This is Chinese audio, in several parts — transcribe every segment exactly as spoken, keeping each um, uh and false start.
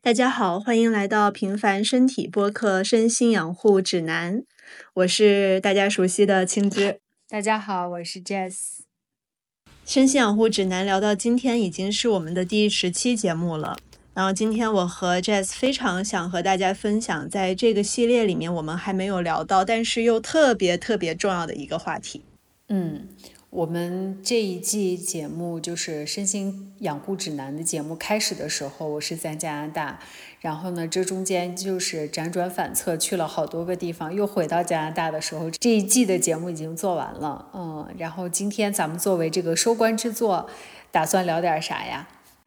大家好，欢迎来到平凡身体播客身心养护指南，我是大家熟悉的青芝。 大家好，我是 Jess。 身心养护指南聊到今天已经是我们的第十期节目了，然后今天我和 Jess 非常想和大家分享在这个系列里面我们还没有聊到但是又特别特别重要的一个话题。 嗯，我们这一季节目就是身心养护指南的节目开始的时候我是在加拿大，然后呢这中间就是辗转反侧去了好多个地方，又回到加拿大的时候这一季的节目已经做完了。嗯，然后今天咱们作为这个收官之作打算聊点啥呀？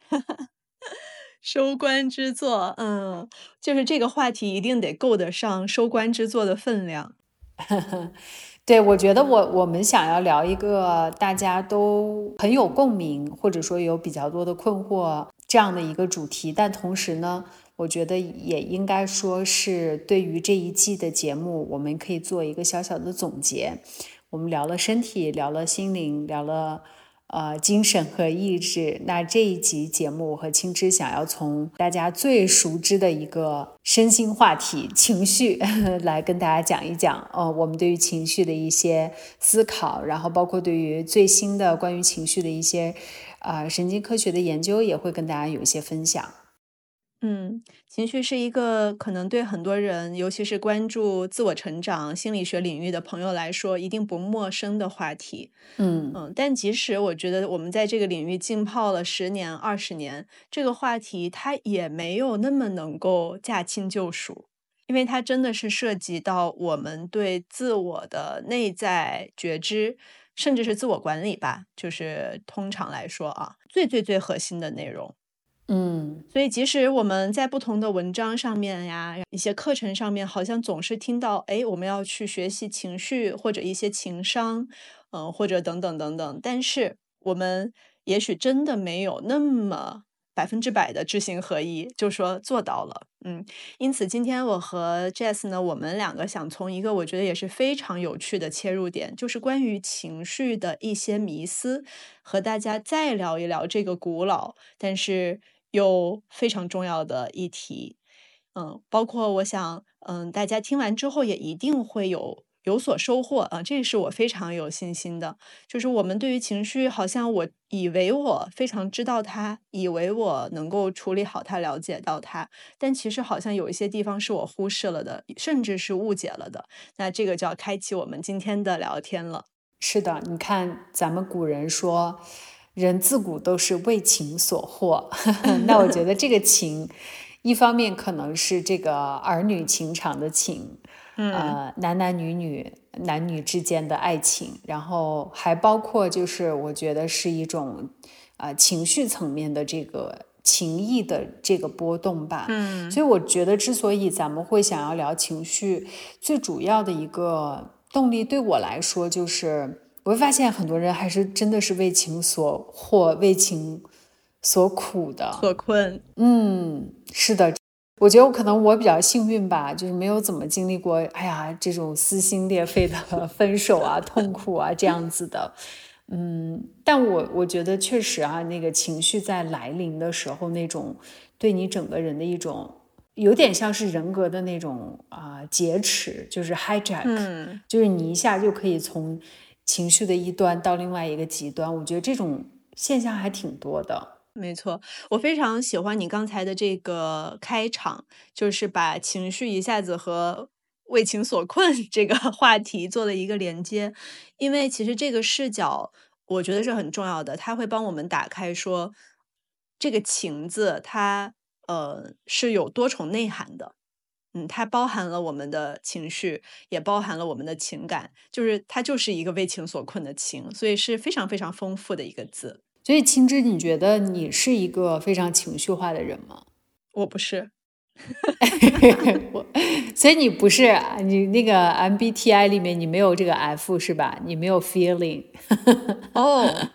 收官之作，嗯，就是这个话题一定得够得上收官之作的分量。 对，我觉得我我们想要聊一个大家都很有共鸣，或者说有比较多的困惑这样的一个主题，但同时呢，我觉得也应该说是对于这一季的节目，我们可以做一个小小的总结。我们聊了身体，聊了心灵，聊了呃，精神和意志。那这一集节目，我和青芝想要从大家最熟知的一个身心话题情绪来跟大家讲一讲，呃，我们对于情绪的一些思考，然后包括对于最新的关于情绪的一些呃神经科学的研究，也会跟大家有一些分享。 嗯，情绪是一个可能对很多人，尤其是关注自我成长心理学领域的朋友来说一定不陌生的话题。 嗯嗯，但即使我觉得我们在这个领域浸泡了十年二十年，这个话题它也没有那么能够驾轻就熟，因为它真的是涉及到我们对自我的内在觉知，甚至是自我管理吧，就是通常来说啊，最最最核心的内容。 嗯所以即使我们在不同的文章上面呀，一些课程上面好像总是听到，哎，我们要去学习情绪或者一些情商，嗯、或者等等等等，但是我们也许真的没有那么百分之百的知行合一，就说做到了。嗯，因此今天我和 Jess 呢，我们两个想从一个我觉得也是非常有趣的切入点，就是关于情绪的一些迷思，和大家再聊一聊这个古老但是又非常重要的议题。嗯，包括我想，嗯，大家听完之后也一定会有有所收获啊，这是我非常有信心的。就是我们对于情绪，好像我以为我非常知道它，以为我能够处理好它、了解到它，但其实好像有一些地方是我忽视了的，甚至是误解了的。那这个就要开启我们今天的聊天了。 是的，你看咱们古人说人自古都是为情所惑那我觉得这个情一方面可能是这个儿女情长的情，呃，男男女女男女之间的爱情，然后还包括就是我觉得是一种呃情绪层面的这个情谊的这个波动吧。 嗯， 所以我觉得之所以咱们会想要聊情绪，最主要的一个动力对我来说就是我会发现很多人还是真的是为情所惑，为情所苦的， 所困。 嗯，是的，我觉得我可能我比较幸运吧，就是没有怎么经历过，哎呀，这种撕心裂肺的分手啊、痛苦啊这样子的，嗯，但我我觉得确实啊，那个情绪在来临的时候，那种对你整个人的一种，有点像是人格的那种啊、呃、劫持，就是 hijack， 嗯， 就是你一下就可以从情绪的一端到另外一个极端，我觉得这种现象还挺多的。 没错，我非常喜欢你刚才的这个开场，就是把情绪一下子和为情所困这个话题做了一个连接，因为其实这个视角我觉得是很重要的，它会帮我们打开说这个情字它呃是有多重内涵的。嗯，它包含了我们的情绪，也包含了我们的情感，就是它就是一个为情所困的情，所以是非常非常丰富的一个字。 所以青芝，你觉得你是一个非常情绪化的人吗？ 我不是。 我，所以你不是你那个 M B T I 里面你没有这个 F 是吧？你没有 feeling。 哦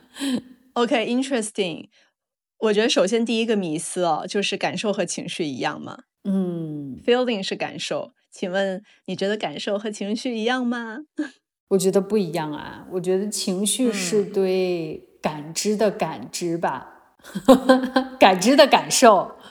，OK，interesting。我觉得首先第一个迷思哦，就是感受和情绪一样吗嗯， ？Feeling 是感受，请问你觉得感受和情绪一样吗？ 我觉得不一样啊。我觉得情绪是嗯， 对感知的感知吧，感知的感受。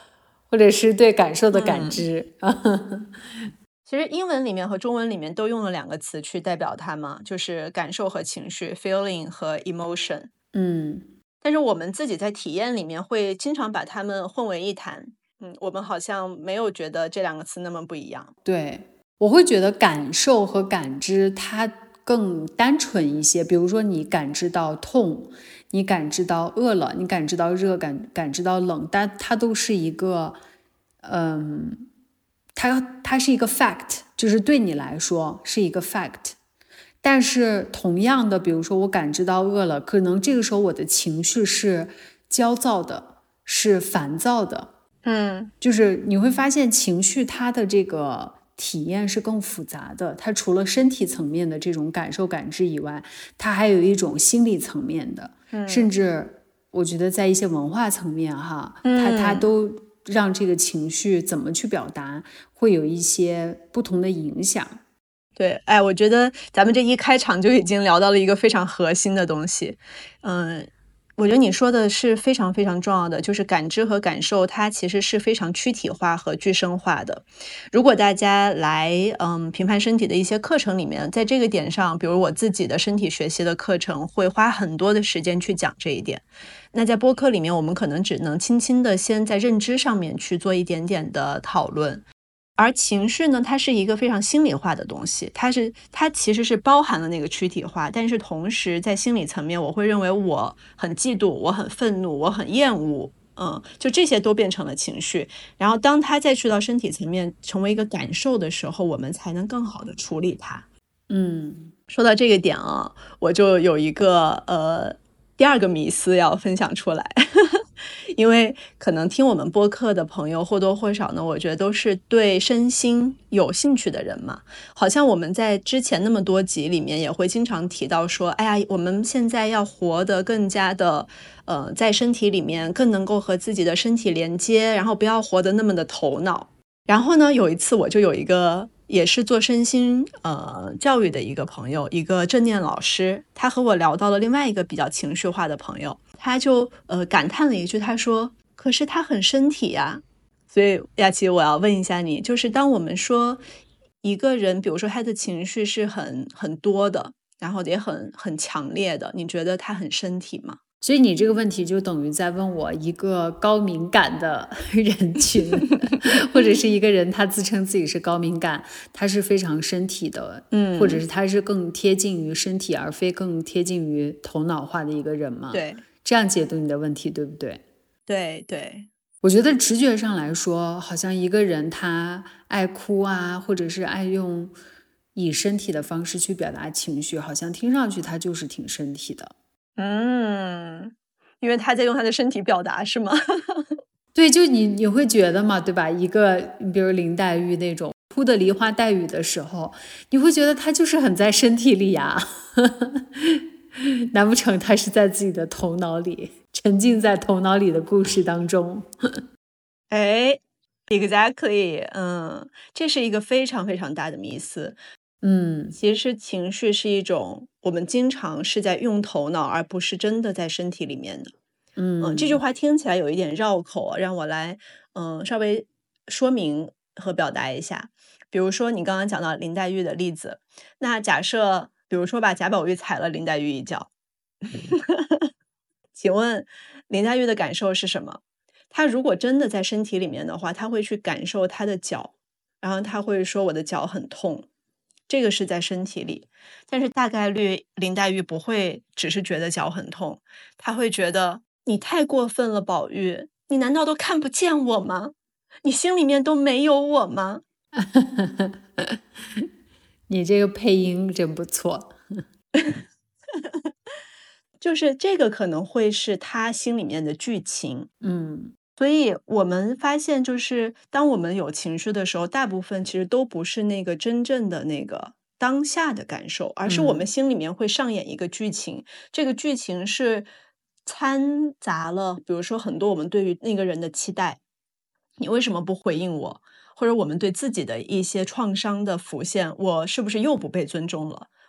或者是对感受的感知。 嗯其实英文里面和中文里面都用了两个词去代表它嘛，就是感受和情绪 feeling 和 emotion。 嗯， 但是我们自己在体验里面会经常把它们混为一谈。嗯，我们好像没有觉得这两个词那么不一样。 对，我会觉得感受和感知它更单纯一些。比如说你感知到痛，你感知到饿了，你感知到热，感感知到冷，但它都是一个嗯它它是一个 fact， 就是对你来说是一个 fact。但是同样的，比如说我感知到饿了，可能这个时候我的情绪是焦躁的，是烦躁的。 嗯， 就是你会发现情绪它的这个体验是更复杂的，它除了身体层面的这种感受感知以外，它还有一种心理层面的， 嗯、 甚至我觉得在一些文化层面哈，它它都让这个情绪怎么去表达会有一些不同的影响。 对，哎，我觉得咱们这一开场就已经聊到了一个非常核心的东西。嗯，我觉得你说的是非常非常重要的，就是感知和感受，它其实是非常躯体化和具身化的。如果大家来嗯评判身体的一些课程里面，在这个点上，比如我自己的身体学习的课程，会花很多的时间去讲这一点。那在播客里面，我们可能只能轻轻的先在认知上面去做一点点的讨论。而情绪呢，它是一个非常心理化的东西，它是它其实是包含了那个躯体化，但是同时在心理层面，我会认为我很嫉妒，我很愤怒，我很厌恶，嗯，就这些都变成了情绪。然后当它再去到身体层面，成为一个感受的时候，我们才能更好的处理它。 嗯， 说到这个点啊，我就有一个呃第二个迷思要分享出来。因为可能听我们播客的朋友或多或少呢，我觉得都是对身心有兴趣的人嘛。好像我们在之前那么多集里面也会经常提到说，哎呀，我们现在要活得更加的呃，在身体里面更能够和自己的身体连接，然后不要活得那么的头脑。然后呢，有一次我就有一个也是做身心呃教育的一个朋友，一个正念老师，他和我聊到了另外一个比较情绪化的朋友，他就呃感叹了一句，他说：“可是他很身体呀。”所以雅琪，我要问一下你，就是当我们说一个人，比如说他的情绪是很很多的，然后也很很强烈的，你觉得他很身体吗？ 所以你这个问题就等于在问我一个高敏感的人群，或者是一个人他自称自己是高敏感，他是非常身体的， 嗯， 或者是他是更贴近于身体而非更贴近于头脑化的一个人吗？ 对， 这样解读你的问题对不对？ 对对， 我觉得直觉上来说，好像一个人他爱哭啊，或者是爱用以身体的方式去表达情绪，好像听上去他就是挺身体的。 嗯，因为他在用他的身体表达，是吗？ 对，就你你会觉得嘛，对吧？一个比如林黛玉那种哭的梨花带雨的时候，你会觉得她就是很在身体里呀，难不成她是在自己的头脑里，沉浸在头脑里的故事当中？ 哎，exactly，嗯，这是一个非常非常大的迷思。 嗯， 其实情绪是一种我们经常是在用头脑，而不是真的在身体里面的。嗯，这句话听起来有一点绕口，让我来嗯稍微说明和表达一下。比如说你刚刚讲到林黛玉的例子，那假设比如说吧，贾宝玉踩了林黛玉一脚，请问林黛玉的感受是什么？她如果真的在身体里面的话，她会去感受她的脚，然后她会说我的脚很痛，这个是在身体里。但是大概率林黛玉不会只是觉得脚很痛，她会觉得你太过分了，宝玉，你难道都看不见我吗？你心里面都没有我吗？ 你这个配音真不错。 就是这个可能会是他心里面的剧情。 嗯， 所以我们发现，就是当我们有情绪的时候，大部分其实都不是那个真正的那个当下的感受，而是我们心里面会上演一个剧情。这个剧情是掺杂了，比如说很多我们对于那个人的期待，你为什么不回应我？或者我们对自己的一些创伤的浮现，我是不是又不被尊重了？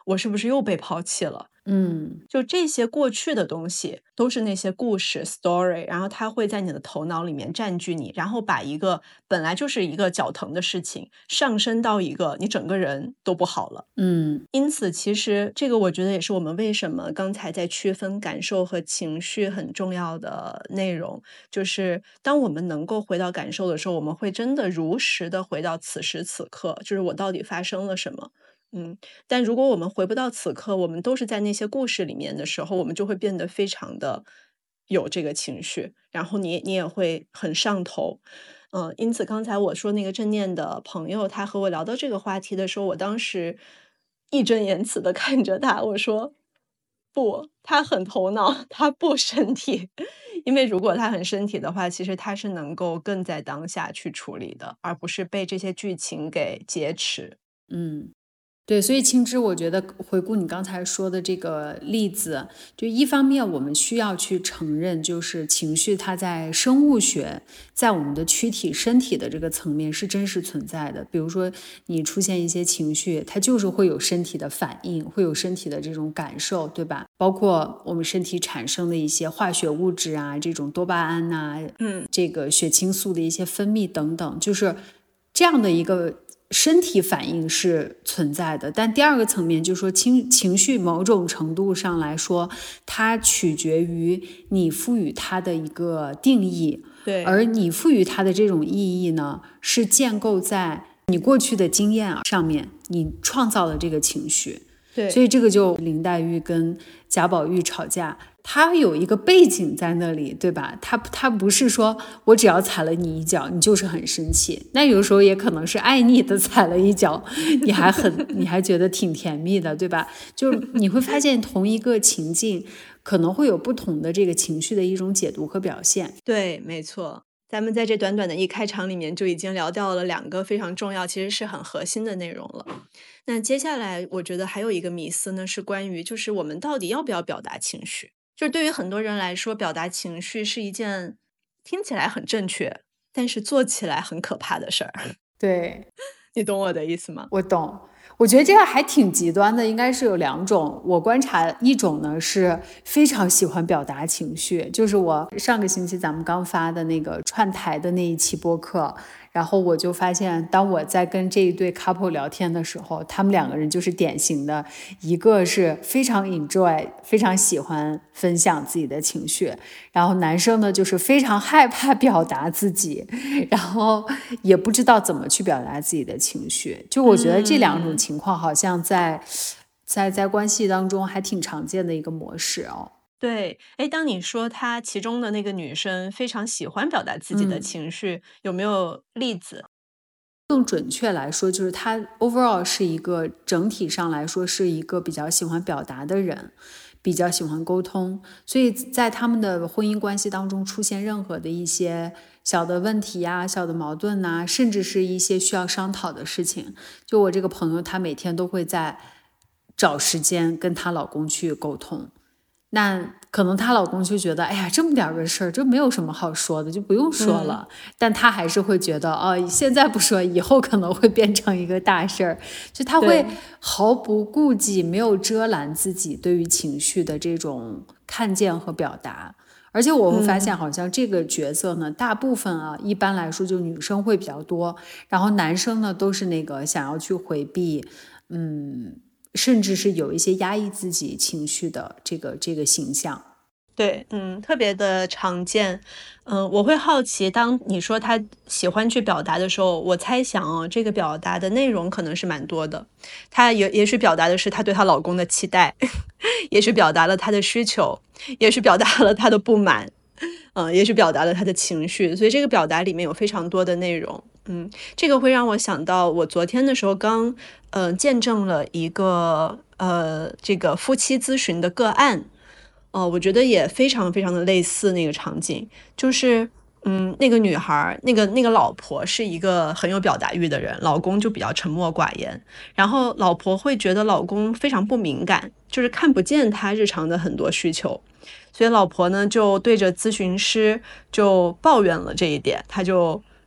我是不是又被抛弃了？ 嗯， 就这些过去的东西都是那些故事 story， 然后它会在你的头脑里面占据你，然后把一个本来就是一个脚疼的事情上升到一个你整个人都不好了。 嗯， 因此其实这个我觉得也是我们为什么刚才在区分感受和情绪很重要的内容，就是当我们能够回到感受的时候，我们会真的如实的回到此时此刻，就是我到底发生了什么。嗯，但如果我们回不到此刻，我们都是在那些故事里面的时候，我们就会变得非常的有这个情绪，然后你你也会很上头。嗯，因此刚才我说那个正念的朋友，他和我聊到这个话题的时候，我当时义正言辞的看着他，我说不，他很头脑，他不身体。因为如果他很身体的话，其实他是能够更在当下去处理的，而不是被这些剧情给劫持。 嗯。对，所以青芝，我觉得回顾你刚才说的这个例子，就一方面我们需要去承认，就是情绪它在生物学，在我们的躯体身体的这个层面是真实存在的。比如说你出现一些情绪，它就是会有身体的反应，会有身体的这种感受，对吧？包括我们身体产生的一些化学物质啊，这种多巴胺呐、啊， 嗯， 这个血清素的一些分泌等等，就是这样的一个身体反应是存在的。但第二个层面就是说情情绪某种程度上来说，它取决于你赋予它的一个定义， 对， 而你赋予它的这种意义呢，是建构在你过去的经验上面，你创造了这个情绪。 对， 所以这个就林黛玉跟贾宝玉吵架，他有一个背景在那里，对吧？他他不是说我只要踩了你一脚，你就是很生气。那有时候也可能是爱你的踩了一脚，你还很你还觉得挺甜蜜的，对吧？就是你会发现同一个情境可能会有不同的这个情绪的一种解读和表现。 对，没错。咱们在这短短的一开场里面就已经聊掉了两个非常重要，其实是很核心的内容了。那接下来我觉得还有一个迷思呢，是关于就是我们到底要不要表达情绪。就是对于很多人来说，表达情绪是一件听起来很正确，但是做起来很可怕的事儿。 对， 你懂我的意思吗？ 我懂。我觉得这个还挺极端的，应该是有两种。我观察一种呢是非常喜欢表达情绪，就是我上个星期咱们刚发的那个串台的那一期播客，然后我就发现当我在跟这一对 couple 聊天的时候，他们两个人就是典型的，一个是非常 enjoy 非常喜欢分享自己的情绪，然后男生呢就是非常害怕表达自己，然后也不知道怎么去表达自己的情绪。就我觉得这两种情况好像在、嗯、在在关系当中还挺常见的一个模式哦。 对，哎，当你说她其中的那个女生非常喜欢表达自己的情绪，嗯、有没有例子？ 更准确来说，就是她 overall 是一个整体上来说是一个比较喜欢表达的人，比较喜欢沟通，所以在他们的婚姻关系当中出现任何的一些小的问题啊、小的矛盾啊，甚至是一些需要商讨的事情，就我这个朋友，她每天都会在找时间跟她老公去沟通。那可能她老公就觉得，哎呀，这么点个事儿，这没有什么好说的，就不用说了。嗯、但她还是会觉得，哦，现在不说，以后可能会变成一个大事儿。就她会毫不顾忌、没有遮拦自己对于情绪的这种看见和表达。而且我会发现，好像这个角色呢，嗯、大部分啊，一般来说就女生会比较多，然后男生呢都是那个想要去回避，嗯。甚至是有一些压抑自己情绪的这个这个形象。 对，嗯，特别的常见。嗯、呃，我会好奇，当你说他喜欢去表达的时候，我猜想哦，这个表达的内容可能是蛮多的。她也也许表达的是她对她老公的期待，也许表达了她的需求，也许表达了她的不满，嗯、呃，也许表达了她的情绪。所以这个表达里面有非常多的内容。嗯，这个会让我想到，我昨天的时候刚呃见证了一个呃这个夫妻咨询的个案，哦、呃，我觉得也非常非常的类似那个场景，就是嗯那个女孩那个那个老婆是一个很有表达欲的人，老公就比较沉默寡言，然后老婆会觉得老公非常不敏感，就是看不见她日常的很多需求，所以老婆呢就对着咨询师就抱怨了这一点，她就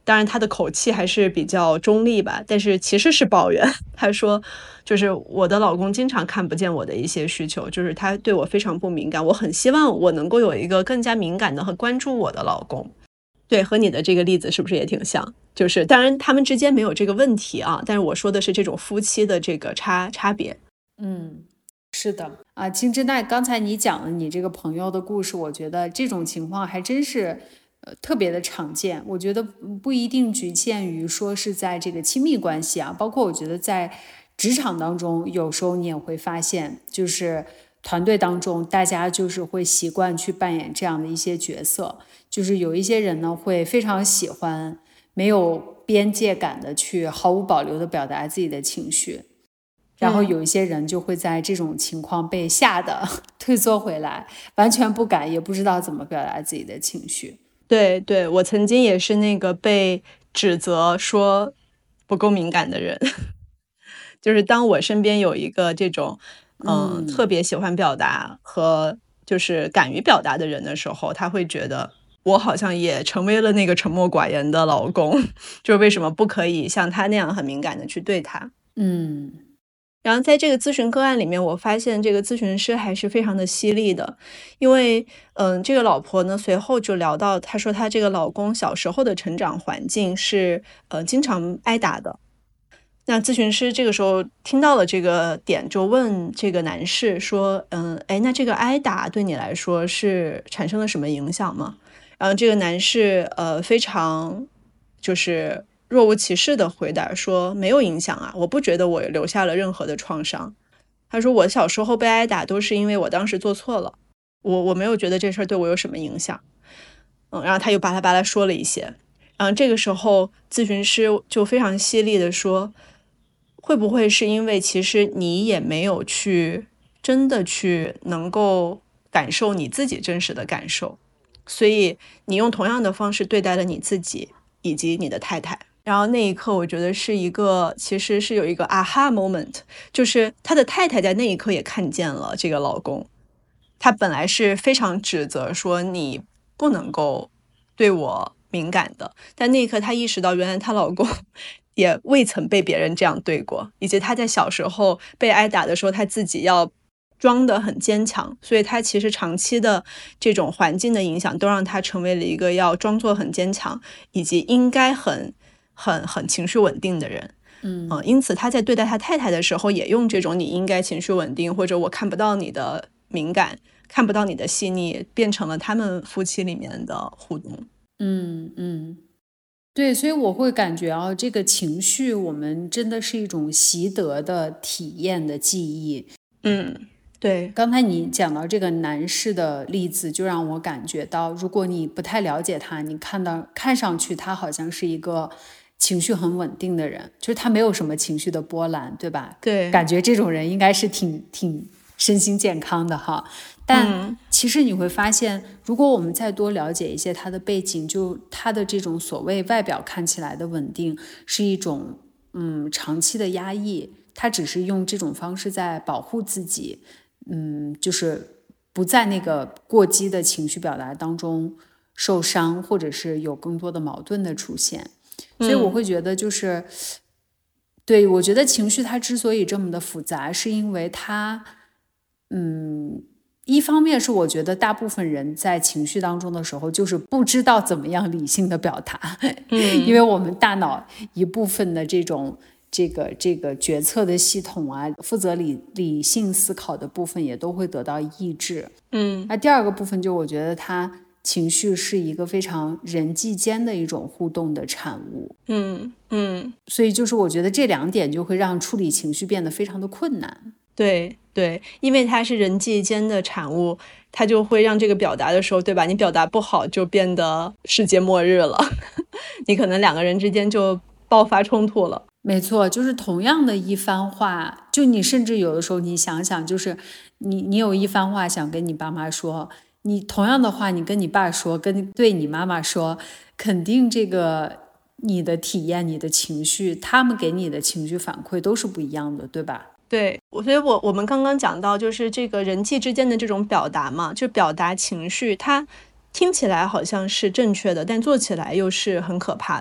当然他的口气还是比较中立吧，但是其实是抱怨。他说就是我的老公经常看不见我的一些需求，就是他对我非常不敏感，我很希望我能够有一个更加敏感的和关注我的老公。对，和你的这个例子是不是也挺像？就是当然他们之间没有这个问题啊，但是我说的是这种夫妻的这个差差别。 嗯，是的啊，金枝，那刚才你讲了你这个朋友的故事，我觉得这种情况还真是呃特别的常见。我觉得不一定局限于说是在这个亲密关系啊，包括我觉得在职场当中，有时候你也会发现，就是团队当中大家就是会习惯去扮演这样的一些角色，就是有一些人呢会非常喜欢没有边界感的去毫无保留的表达自己的情绪。然后有一些人就会在这种情况被吓得退缩回来，完全不敢也不知道怎么表达自己的情绪。 对对，我曾经也是那个被指责说不够敏感的人。就是当我身边有一个这种嗯、呃、特别喜欢表达和就是敢于表达的人的时候，他会觉得我好像也成为了那个沉默寡言的老公，就是为什么不可以像他那样很敏感的去对他。 嗯， 然后在这个咨询个案里面，我发现这个咨询师还是非常的犀利的，因为嗯，这个老婆呢随后就聊到，她说她这个老公小时候的成长环境是呃经常挨打的。那咨询师这个时候听到了这个点，就问这个男士说嗯，哎，那这个挨打对你来说是产生了什么影响吗？然后这个男士呃非常就是若无其事的回答说没有影响啊，我不觉得我留下了任何的创伤。他说我小时候被挨打都是因为我当时做错了，我我没有觉得这事儿对我有什么影响。嗯，然后他又巴拉巴拉说了一些。然后这个时候咨询师就非常犀利的说，会不会是因为其实你也没有去真的去能够感受你自己真实的感受，所以你用同样的方式对待了你自己以及你的太太。然后那一刻我觉得是一个其实是有一个 aha moment， 就是他的太太在那一刻也看见了这个老公，他本来是非常指责说你不能够对我敏感的，但那一刻她意识到原来她老公也未曾被别人这样对过，以及她在小时候被挨打的时候她自己要装得很坚强，所以她其实长期的这种环境的影响都让她成为了一个要装作很坚强以及应该很很很情绪稳定的人。 嗯、 呃、因此她在对待她太太的时候也用这种你应该情绪稳定，或者我看不到你的敏感，看不到你的细腻，变成了他们夫妻里面的互动。 嗯嗯，对，所以我会感觉啊，这个情绪我们真的是一种习得的体验的记忆。 嗯，对。 刚才你讲到这个男士的例子，就让我感觉到，如果你不太了解他，你看到看上去他好像是一个情绪很稳定的人，就是他没有什么情绪的波澜，对吧？ 对， 感觉这种人应该是挺挺身心健康的哈。但其实你会发现，如果我们再多了解一些他的背景，就他的这种所谓外表看起来的稳定，是一种嗯长期的压抑，他只是用这种方式在保护自己，嗯，就是不在那个过激的情绪表达当中受伤，或者是有更多的矛盾的出现。所以我会觉得就是、嗯、对，我觉得情绪它之所以这么的复杂，是因为它嗯一方面是我觉得大部分人在情绪当中的时候就是不知道怎么样理性的表达、嗯、因为我们大脑一部分的这种这个这个决策的系统啊，负责理理性思考的部分也都会得到抑制。 嗯， 那第二个部分就我觉得它情绪是一个非常人际间的一种互动的产物。 嗯嗯， 所以就是我觉得这两点就会让处理情绪变得非常的困难。 对对，因为它是人际间的产物，它就会让这个表达的时候，对吧？你表达不好就变得世界末日了你可能两个人之间就爆发冲突了。 没错，就是同样的一番话，就你甚至有的时候你想想，就是你你有一番话想跟你爸妈说，你同样的话你跟你爸说，跟对你妈妈说，肯定这个你的体验，你的情绪，他们给你的情绪反馈都是不一样的，对吧？ 对，所以我我们刚刚讲到就是这个人际之间的这种表达嘛，就表达情绪，它听起来好像是正确的，但做起来又是很可怕的。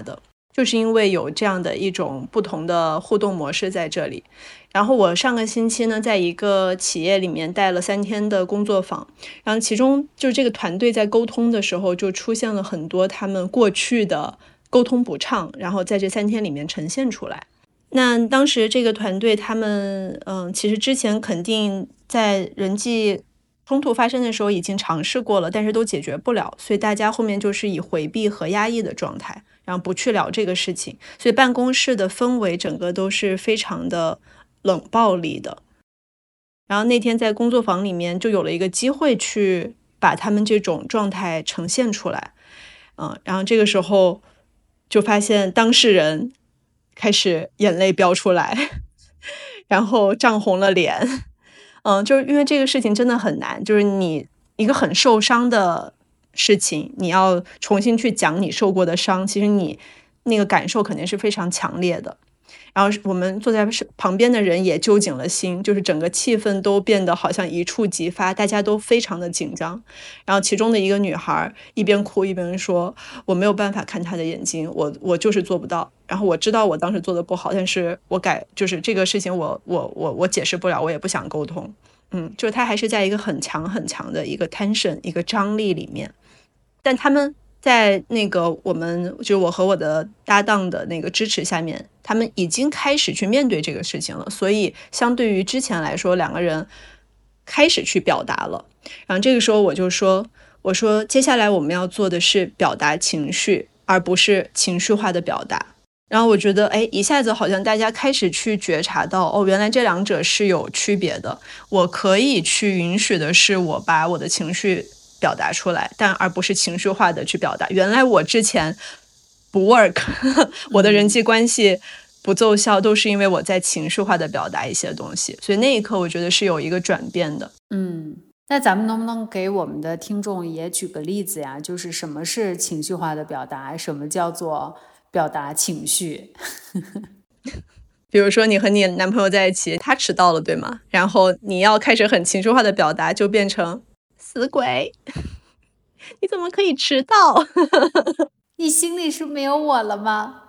就是因为有这样的一种不同的互动模式在这里。然后我上个星期呢，在一个企业里面带了三天的工作坊，然后其中就是这个团队在沟通的时候，就出现了很多他们过去的沟通不畅，然后在这三天里面呈现出来。那当时这个团队他们，嗯，其实之前肯定在人际冲突发生的时候已经尝试过了，但是都解决不了，所以大家后面就是以回避和压抑的状态，然后不去聊这个事情，所以办公室的氛围整个都是非常的冷暴力的。然后那天在工作坊里面就有了一个机会去把他们这种状态呈现出来，嗯，然后这个时候就发现当事人开始眼泪飙出来，然后涨红了脸，嗯，就是因为这个事情真的很难，就是你一个很受伤的事情，你要重新去讲你受过的伤，其实你那个感受肯定是非常强烈的。然后我们坐在旁边的人也揪紧了心，就是整个气氛都变得好像一触即发，大家都非常的紧张。然后其中的一个女孩一边哭一边说，我没有办法看她的眼睛，我我就是做不到。然后我知道我当时做的不好，但是我改，就是这个事情我我我我解释不了，我也不想沟通。嗯，就是她还是在一个很强很强的一个 tension 一个张力里面，但他们在那个我们就我和我的搭档的那个支持下面，他们已经开始去面对这个事情了，所以相对于之前来说，两个人开始去表达了。然后这个时候我就说，我说接下来我们要做的是表达情绪，而不是情绪化的表达。然后我觉得哎，一下子好像大家开始去觉察到，哦，原来这两者是有区别的，我可以去允许的是我把我的情绪表达出来，但而不是情绪化的去表达。原来我之前不 work 我的人际关系不奏效，都是因为我在情绪化的表达一些东西，所以那一刻我觉得是有一个转变的。 嗯，那咱们能不能给我们的听众也举个例子呀？就是什么是情绪化的表达，什么叫做表达情绪？ 比如说你和你男朋友在一起，他迟到了对吗？然后你要开始很情绪化的表达，就变成死鬼你怎么可以迟到你心里是没有我了吗？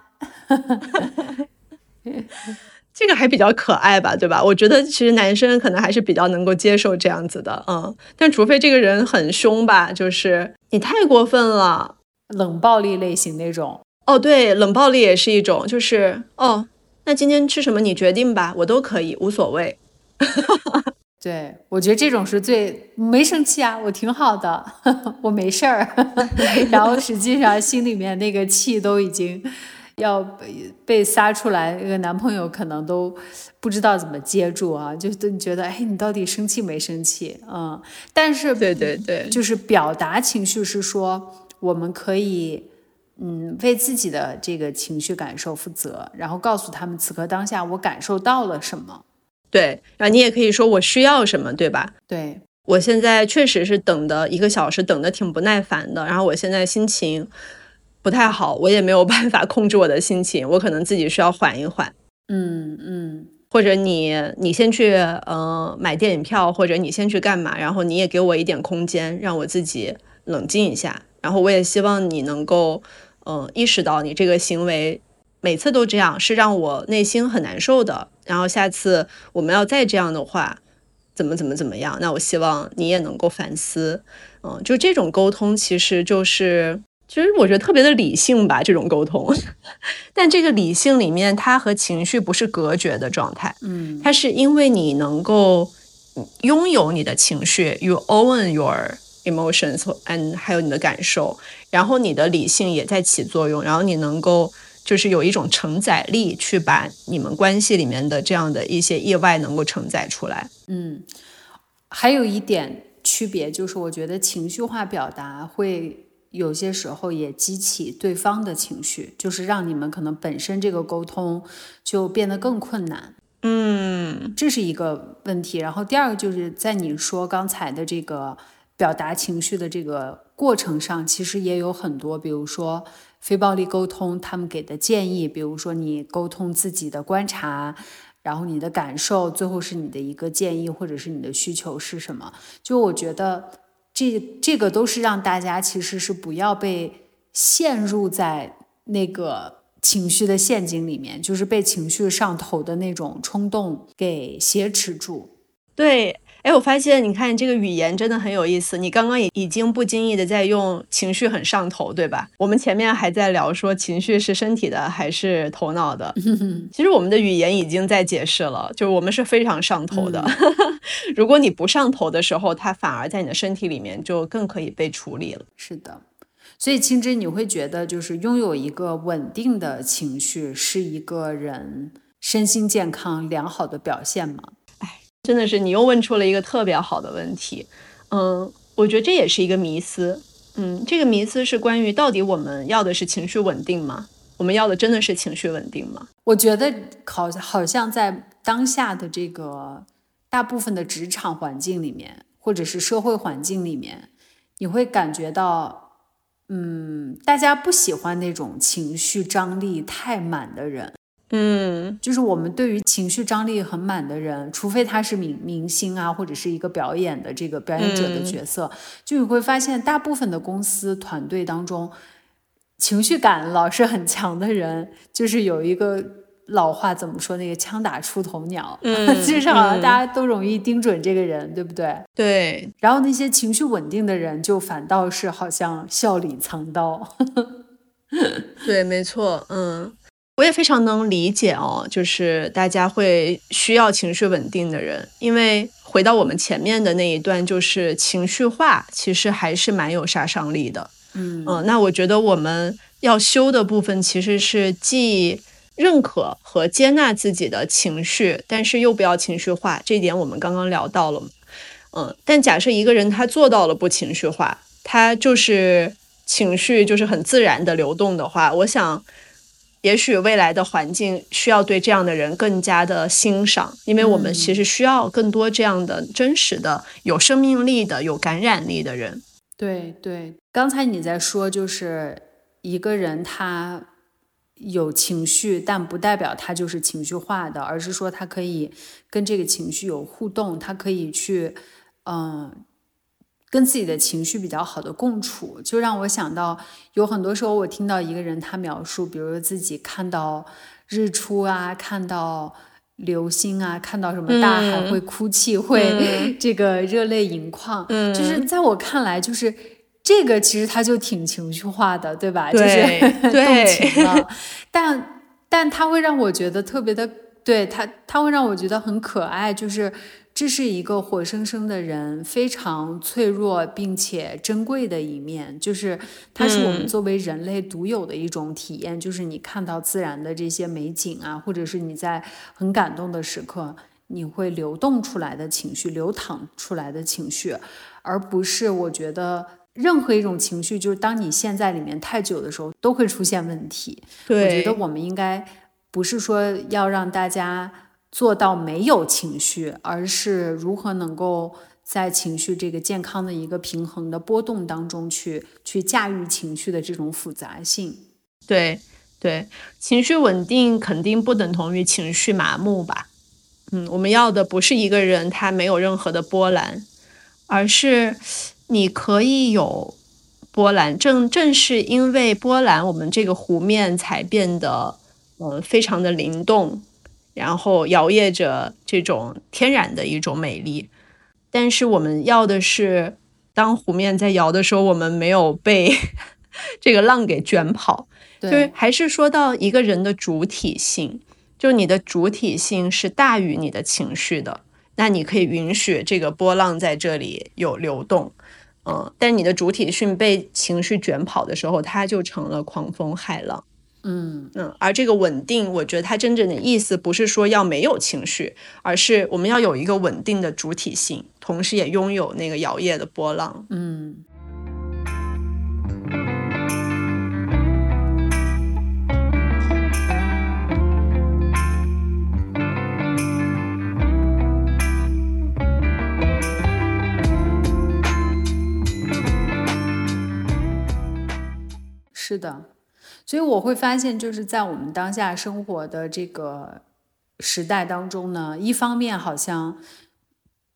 这个还比较可爱吧，对吧？我觉得其实男生可能还是比较能够接受这样子的，嗯，但除非这个人很凶吧，就是你太过分了， 冷暴力类型那种。 哦，对，冷暴力也是一种，就是哦，那今天吃什么你决定吧，我都可以，无所谓。 对，我觉得这种是最没生气啊，我挺好的，我没事儿。然后实际上心里面那个气都已经要被被撒出来，那个男朋友可能都不知道怎么接住啊，就都觉得哎，你到底生气没生气？嗯，但是对对对， 就是表达情绪是说我们可以嗯为自己的这个情绪感受负责，然后告诉他们此刻当下我感受到了什么。 对，然后你也可以说我需要什么，对吧？ 对， 我现在确实是等的一个小时，等的挺不耐烦的。然后我现在心情不太好，我也没有办法控制我的心情，我可能自己需要缓一缓。 嗯嗯， 或者你你先去呃买电影票，或者你先去干嘛，然后你也给我一点空间，让我自己冷静一下。然后我也希望你能够呃意识到你这个行为每次都这样是让我内心很难受的，然后下次我们要再这样的话怎么怎么怎么样，那我希望你也能够反思。嗯、呃，就这种沟通其实就是其实我觉得特别的理性吧，这种沟通但这个理性里面它和情绪不是隔绝的状态， 嗯， 它是因为你能够拥有你的情绪 you own your emotions and 还有你的感受，然后你的理性也在起作用，然后你能够就是有一种承载力去把你们关系里面的这样的一些意外能够承载出来。 嗯，还有一点区别就是我觉得情绪化表达会有些时候也激起对方的情绪，就是让你们可能本身这个沟通就变得更困难。 嗯， 这是一个问题。然后第二个就是在你说刚才的这个表达情绪的这个过程上，其实也有很多，比如说非暴力沟通他们给的建议，比如说你沟通自己的观察，然后你的感受，最后是你的一个建议或者是你的需求是什么。就我觉得这这个都是让大家其实是不要被陷入在那个情绪的陷阱里面，就是被情绪上头的那种冲动给挟持住。 对，哎，我发现你看这个语言真的很有意思，你刚刚也已经不经意的在用情绪很上头，对吧？我们前面还在聊说情绪是身体的还是头脑的，其实我们的语言已经在解释了，就是我们是非常上头的。嗯、如果你不上头的时候，它反而在你的身体里面就更可以被处理了。 是的。所以青之，你会觉得就是拥有一个稳定的情绪是一个人身心健康良好的表现吗？ 哎，真的是你又问出了一个特别好的问题。嗯，我觉得这也是一个迷思。嗯，这个迷思是关于到底我们要的是情绪稳定吗？我们要的真的是情绪稳定吗？ 我觉得好好像在当下的这个大部分的职场环境里面，或者是社会环境里面，你会感觉到嗯，大家不喜欢那种情绪张力太满的人。 嗯， 就是我们对于情绪张力很满的人，除非他是明明星啊，或者是一个表演的这个表演者的角色，嗯、就你会发现大部分的公司团队当中，情绪感老是很强的人，就是有一个老话怎么说，那个枪打出头鸟，嗯、就是好像大家都容易盯准这个人，嗯、对不对？ 对。 然后那些情绪稳定的人，就反倒是好像笑里藏刀。 对，没错，嗯，我也非常能理解哦，就是大家会需要情绪稳定的人，因为回到我们前面的那一段，就是情绪化其实还是蛮有杀伤力的。嗯、呃、那我觉得我们要修的部分其实是既认可和接纳自己的情绪，但是又不要情绪化，这一点我们刚刚聊到了。嗯，但假设一个人他做到了不情绪化，他就是情绪就是很自然的流动的话，我想也许未来的环境需要对这样的人更加的欣赏，因为我们其实需要更多这样的真实的有生命力的有感染力的人。 对对，刚才你在说就是一个人他有情绪，但不代表他就是情绪化的，而是说他可以跟这个情绪有互动，他可以去嗯、呃跟自己的情绪比较好的共处，就让我想到有很多时候我听到一个人他描述，比如说自己看到日出啊，看到流星啊，看到什么大海会哭泣、嗯、会这个热泪盈眶、嗯、就是在我看来就是这个其实他就挺情绪化的，对吧？ 对就是动情了，但但他会让我觉得特别的，对他他会让我觉得很可爱，就是这是一个活生生的人，非常脆弱并且珍贵的一面，就是它是我们作为人类独有的一种体验、嗯、就是你看到自然的这些美景啊，或者是你在很感动的时刻，你会流动出来的情绪，流淌出来的情绪，而不是我觉得任何一种情绪，就是当你陷在里面太久的时候都会出现问题。 对， 我觉得我们应该不是说要让大家做到没有情绪，而是如何能够在情绪这个健康的一个平衡的波动当中去去驾驭情绪的这种复杂性。 对对，情绪稳定肯定不等同于情绪麻木吧。嗯，我们要的不是一个人他没有任何的波澜，而是你可以有波澜，正正是因为波澜，我们这个湖面才变得呃非常的灵动，然后摇曳着这种天然的一种美丽。但是我们要的是当湖面在摇的时候，我们没有被这个浪给卷跑。就是还是说到一个人的主体性，就你的主体性是大于你的情绪的，那你可以允许这个波浪在这里有流动，嗯，但你的主体性被情绪卷跑的时候，它就成了狂风骇浪。 嗯嗯，而这个稳定，我觉得它真正的意思不是说要没有情绪，而是我们要有一个稳定的主体性，同时也拥有那个摇曳的波浪。 嗯。是的，所以我会发现就是在我们当下生活的这个时代当中呢，一方面好像在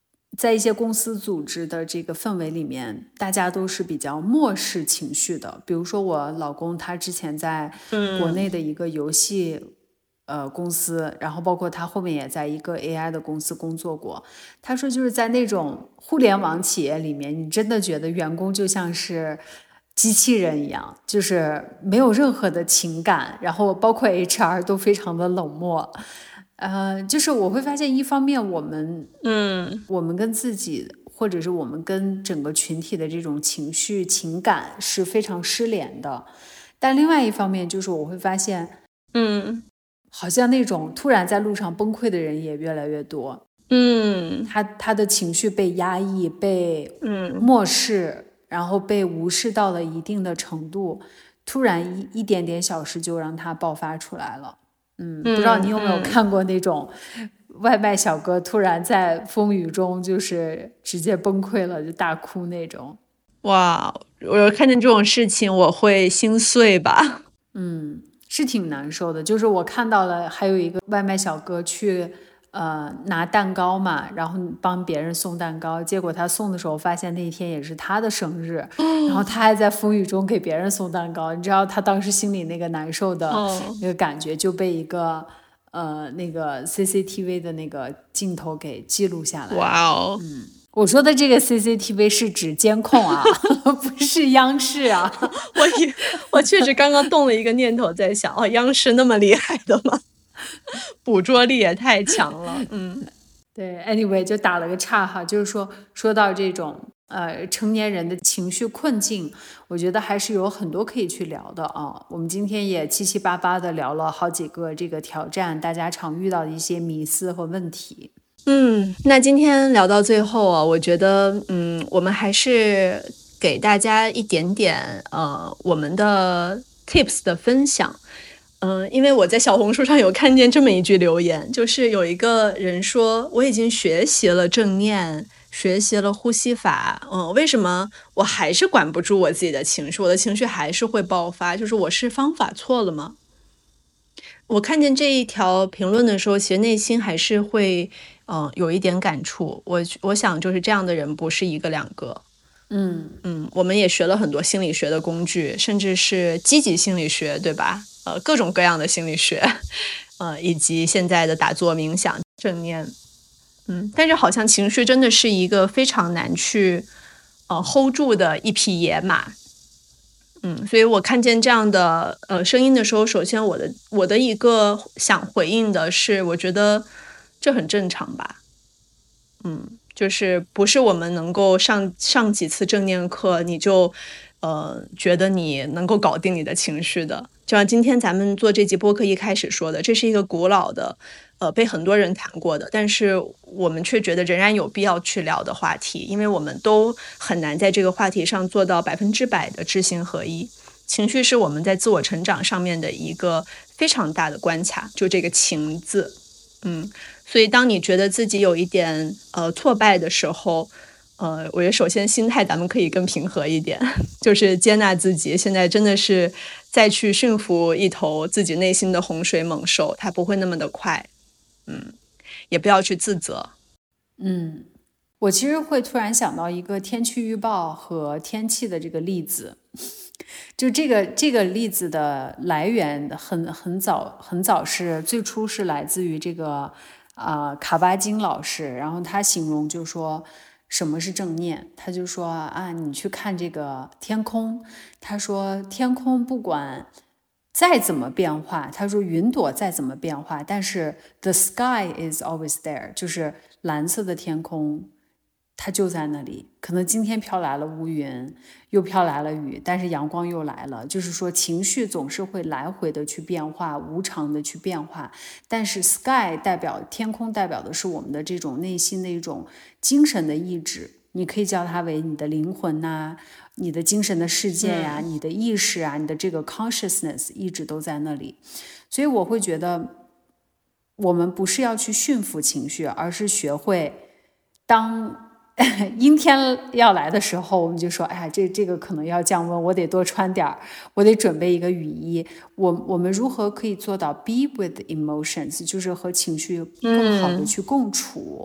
在一些公司组织的这个氛围里面，大家都是比较漠视情绪的。比如说我老公他之前在国内的一个游戏、嗯、呃公司，然后包括他后面也在一个 A I 的公司工作过。他说就是在那种互联网企业里面，你真的觉得员工就像是机器人一样，就是没有任何的情感，然后包括 H R 都非常的冷漠。呃，就是我会发现，一方面我们， 嗯， 我们跟自己，或者是我们跟整个群体的这种情绪、情感是非常失联的。但另外一方面，就是我会发现， 嗯， 好像那种突然在路上崩溃的人也越来越多。 嗯， 他他的情绪被压抑、被嗯漠视，然后被无视到了一定的程度，突然一一点点小事就让他爆发出来了。嗯，不知道你有没有看过那种外卖小哥突然在风雨中就是直接崩溃了，就大哭那种。 哇，我看见这种事情我会心碎吧。 嗯，是挺难受的。就是我看到了，还有一个外卖小哥去呃拿蛋糕嘛，然后帮别人送蛋糕，结果他送的时候发现那一天也是他的生日，然后他还在风雨中给别人送蛋糕。你知道他当时心里那个难受的那个感觉就被一个呃那个 C C T V 的那个镜头给记录下来。 哇哦， 嗯，我说的这个 C C T V 是指监控啊，不是央视啊。 我也我确实刚刚动了一个念头，在想，哦，央视那么厉害的吗？捕捉力也太强了。嗯， 对 ，anyway 就打了个岔哈，就是说说到这种呃成年人的情绪困境，我觉得还是有很多可以去聊的啊。我们今天也七七八八的聊了好几个这个挑战，大家常遇到的一些迷思和问题。 嗯，那今天聊到最后啊，我觉得，嗯，我们还是给大家一点点呃我们的 tips 的分享。嗯、呃，因为我在小红书上有看见这么一句留言，就是有一个人说，我已经学习了正念，学习了呼吸法，嗯，为什么我还是管不住我自己的情绪，我的情绪还是会爆发？就是我是方法错了吗？我看见这一条评论的时候，其实内心还是会，嗯、呃，有一点感触。我我想，就是这样的人不是一个两个。 嗯嗯，我们也学了很多心理学的工具，甚至是积极心理学，对吧？呃，各种各样的心理学，呃，以及现在的打坐、冥想、正念。嗯，但是好像情绪真的是一个非常难去呃 hold 住的一匹野马。嗯，所以我看见这样的呃声音的时候，首先我的我的一个想回应的是，我觉得这很正常吧。嗯，就是不是我们能够上上几次正念课，你就呃觉得你能够搞定你的情绪的。就像今天咱们做这集播客一开始说的，这是一个古老的呃被很多人谈过的，但是我们却觉得仍然有必要去聊的话题，因为我们都很难在这个话题上做到百分之百的知行合一。情绪是我们在自我成长上面的一个非常大的关卡，就这个情字。嗯，所以当你觉得自己有一点呃挫败的时候，呃，我觉得首先心态咱们可以更平和一点，就是接纳自己。现在真的是再去驯服一头自己内心的洪水猛兽，它不会那么的快。嗯，也不要去自责。 嗯，我其实会突然想到一个天气预报和天气的这个例子。就这个这个例子的来源很很早很早是最初是来自于这个啊、呃、卡巴金老师，然后他形容就说什么是正念，他就说啊你去看这个天空，他说天空不管再怎么变化，他说云朵再怎么变化，但是 the sky is always there， 就是蓝色的天空它就在那里，可能今天飘来了乌云，又飘来了雨，但是阳光又来了。就是说情绪总是会来回的去变化，无常的去变化，但是 sky 代表天空，代表的是我们的这种内心的一种精神的意志，你可以叫它为你的灵魂啊，你的精神的世界呀、啊嗯、你的意识啊，你的这个 consciousness 一直都在那里。所以我会觉得我们不是要去驯服情绪，而是学会当阴天要来的时候，我们就说哎呀，这这个可能要降温，我得多穿点儿，我得准备一个雨衣。我我们如何可以做到 be with emotions， 就是和情绪更好的去共处、嗯、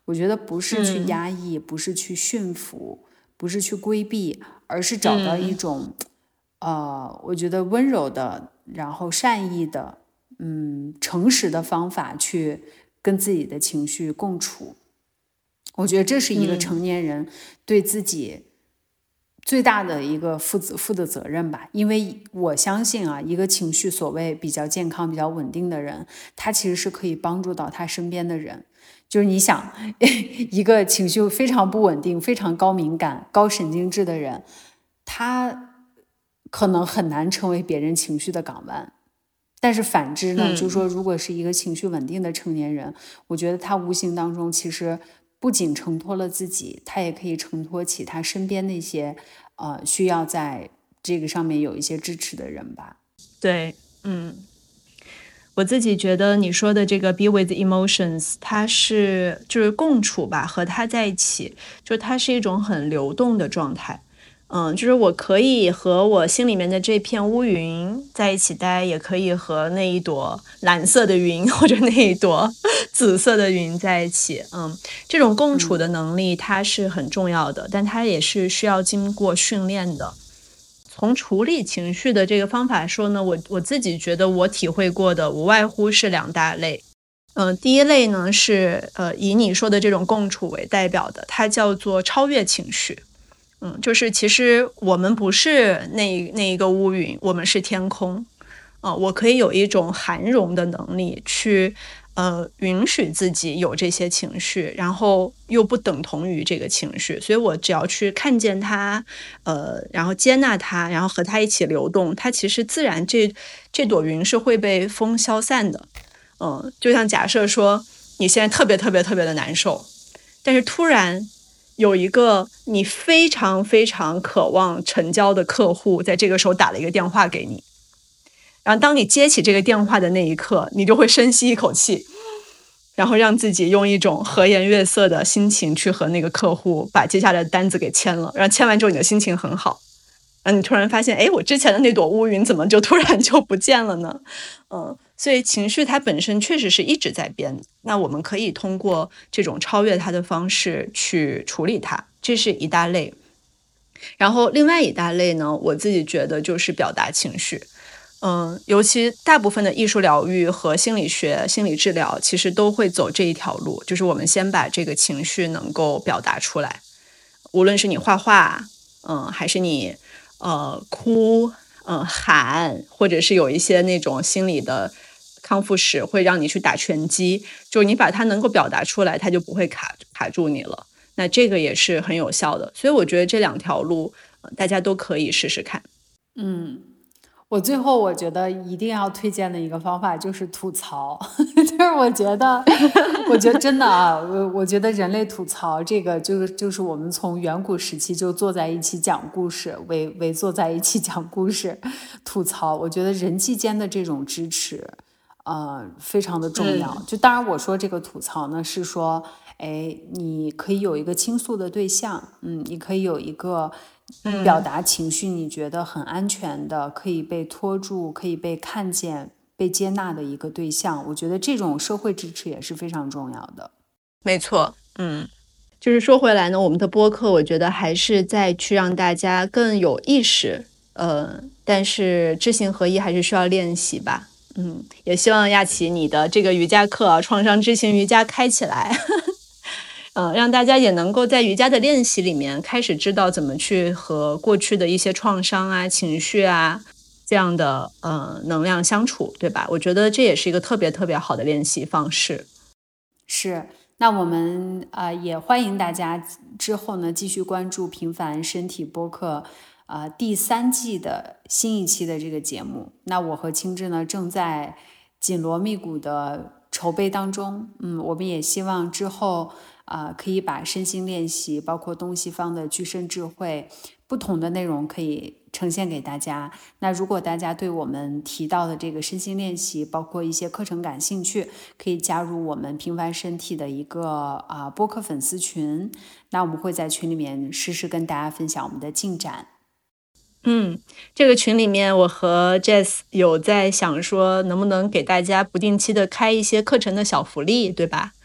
我觉得不是去嗯压抑，不是去驯服，不是去规避，而是找到一嗯种，呃，我觉得温柔的，然后善意的，嗯，诚实的方法去跟自己的情绪共处。我觉得这是一个嗯成年人对自己最大的一个负责负的责任吧，因为我相信啊，一个情绪所谓比较健康、比较稳定的人，他其实是可以帮助到他身边的人。就是你想，一个情绪非常不稳定、非常高敏感、高神经质的人，他可能很难成为别人情绪的港湾。但是反之呢，就是说， 嗯， 如果是一个情绪稳定的成年人，我觉得他无形当中其实不仅承托了自己，他也可以承托起他身边那些呃需要在这个上面有一些支持的人吧。 对，嗯。我自己觉得你说的这个 be with emotions，它是就是共处吧，和它在一起，就它是一种很流动的状态。嗯，就是我可以和我心里面的这片乌云在一起待，也可以和那一朵蓝色的云或者那一朵紫色的云在一起。嗯，这种共处的能力它是很重要的，但它也是需要经过训练的。从处理情绪的这个方法说呢，我我自己觉得我体会过的无外乎是两大类。嗯、呃，第一类呢是呃以你说的这种共处为代表的，它叫做超越情绪。嗯，就是其实我们不是那那一个乌云，我们是天空。啊、呃，我可以有一种涵容的能力去。呃，允许自己有这些情绪，然后又不等同于这个情绪，所以我只要去看见它，呃，然后接纳它，然后和它一起流动，它其实自然这这朵云是会被风消散的。嗯、呃，就像假设说你现在特别特别特别的难受，但是突然有一个你非常非常渴望成交的客户在这个时候打了一个电话给你。然后当你接起这个电话的那一刻，你就会深吸一口气，然后让自己用一种和颜悦色的心情去和那个客户把接下来的单子给签了。然后签完之后你的心情很好，然后你突然发现，哎，我之前的那朵乌云怎么就突然就不见了呢？嗯，所以情绪它本身确实是一直在变的，那我们可以通过这种超越它的方式去处理它，这是一大类。然后另外一大类呢，我自己觉得就是表达情绪。嗯，尤其大部分的艺术疗愈和心理学、心理治疗，其实都会走这一条路，就是我们先把这个情绪能够表达出来，无论是你画画，嗯，还是你呃哭，嗯喊，或者是有一些那种心理的康复室会让你去打拳击，就你把它能够表达出来，它就不会卡卡住你了。那这个也是很有效的，所以我觉得这两条路，呃大家都可以试试看。 嗯。我最后我觉得一定要推荐的一个方法就是吐槽，就是我觉得，我觉得真的啊，我我觉得人类吐槽这个就是就是我们从远古时期就坐在一起讲故事，围围坐在一起讲故事，吐槽，我觉得人际间的这种支持，呃，非常的重要。 嗯就当然我说这个吐槽呢，是说，哎，你可以有一个倾诉的对象，嗯，你可以有一个。表嗯。 达情绪你觉得很安全的，可以被拖住，可以被看见、被接纳的一个对象，我觉得这种社会支持也是非常重要的。 没错，嗯，就是说回来呢，我们的播客，我觉得还是在去让大家更有意识，呃，但是知行合一还是需要练习吧。嗯，也希望亚琪你的这个瑜伽课啊，创伤知行瑜伽开起来。嗯，让大家也能够在瑜伽的练习里面开始知道怎么去和过去的一些创伤啊、情绪啊这样的呃能量相处，对吧？我觉得这也是一个特别特别好的练习方式。 是，那我们啊、呃、也欢迎大家之后呢继续关注平凡身体播客啊、呃、第三季的新一期的这个节目。那我和清志呢正在紧锣密鼓的筹备当中，嗯，我们也希望之后。啊、呃，可以把身心练习，包括东西方的具身智慧，不同的内容可以呈现给大家。那如果大家对我们提到的这个身心练习，包括一些课程感兴趣，可以加入我们平凡身体的一个啊、呃、播客粉丝群。那我们会在群里面实时跟大家分享我们的进展。 嗯，这个群里面我和 Jess 有在想说，能不能给大家不定期的开一些课程的小福利，对吧？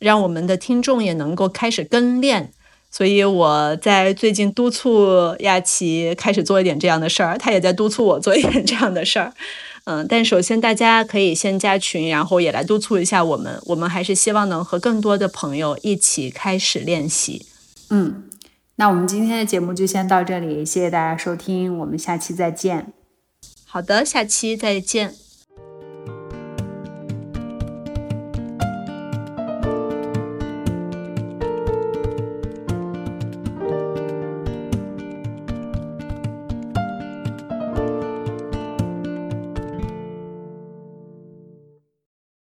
让我们的听众也能够开始跟练。所以我在最近督促亚琪开始做一点这样的事儿，他也在督促我做一点这样的事儿。嗯，但首先大家可以先加群，然后也来督促一下我们。我们还是希望能和更多的朋友一起开始练习。 嗯，那我们今天的节目就先到这里，谢谢大家收听，我们下期再见。 好的，下期再见。